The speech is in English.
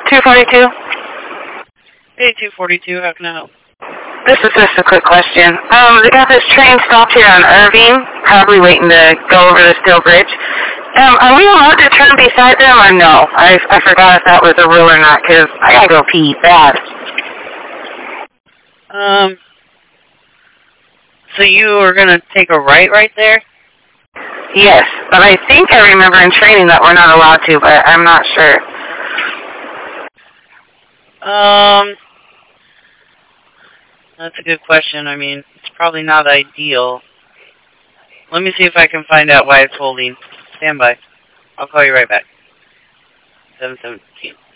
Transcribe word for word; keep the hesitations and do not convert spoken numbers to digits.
two forty-two? Hey, two forty-two, how can I help? This is just a quick question. Um, they got this train stopped here on Irving, probably waiting to go over the Steel Bridge. Um, are we allowed to turn beside them or no? I, I forgot if that was a rule or not, because I gotta go pee fast. Um, so you are going to take a right right there? Yes, but I think I remember in training that we're not allowed to, but I'm not sure. Um, that's a good question. I mean, it's probably not ideal. Let me see if I can find out why it's holding. Stand by. I'll call you right back. seven seventeen.